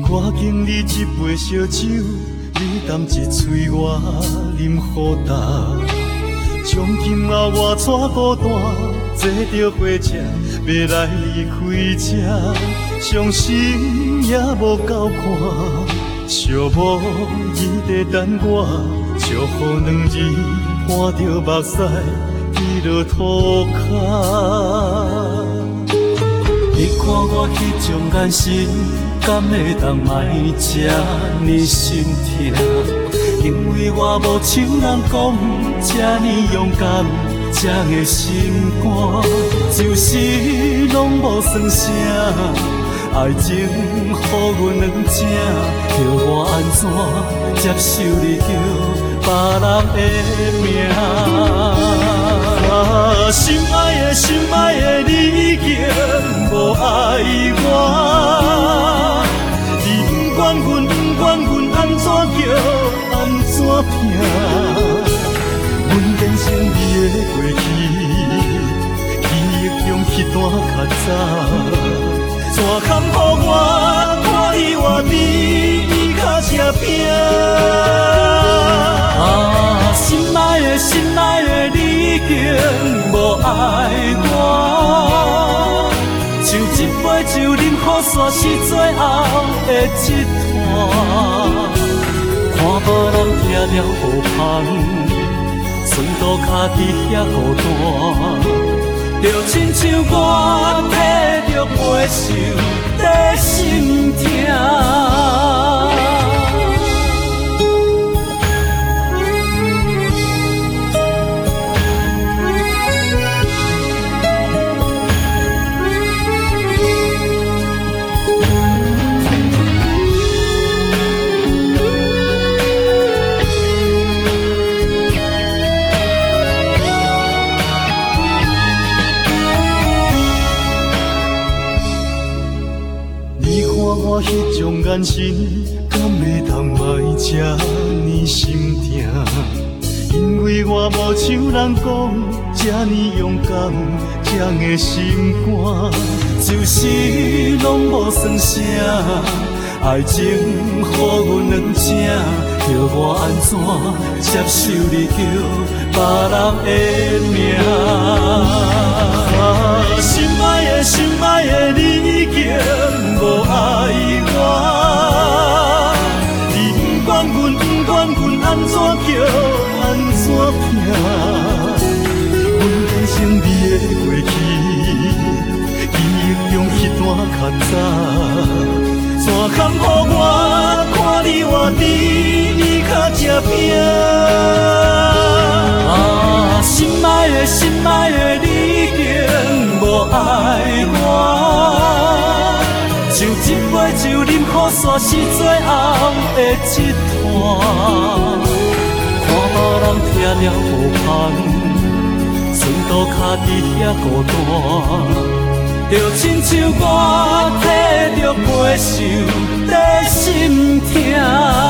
我敬你一杯烧酒，你淡一嘴我饮好淡。从今后我带孤单，坐着火车要来离开这，伤心也无够看，寂寞伊在等我，祝福两字伴着目屎滴落涂骹。你看我迄种眼神，敢会当卖这呢心痛？因为我无像人讲这呢勇敢，这个心肝，就是拢无算啥。爱情予阮两者，叫我安怎接受你叫别人的名？心爱的心爱的，你已经无爱我。你不管阮，不管阮安怎叫，安怎拼，阮变成你的过去，记忆中迄段较早。怎堪予我看你活伫伊脚这边？心爱的心爱的，你已经无爱我。像一杯酒饮好煞是最后的一段。看无人听了好香，船渡脚伫遐孤单。就亲像我摕着杯酒在心痛。我迄种眼神，敢会当卖这呢心痛？因为我无像人讲这呢勇敢，这个心肝，就是拢无算啥。爱情予阮两者，叫我安怎接受你叫别人的名？心爱的心爱的，你已经无爱我。你不管阮，不管阮安怎叫，安怎拼，阮变成你的过去，记忆中迄段较早。怎堪予我看你活伫伊脚这边？心爱的心爱的，你已经无爱我。像一杯酒饮好煞是最后的一段。看无人听了好香，船渡脚伫遐孤单。就亲像我摕着杯酒在心痛。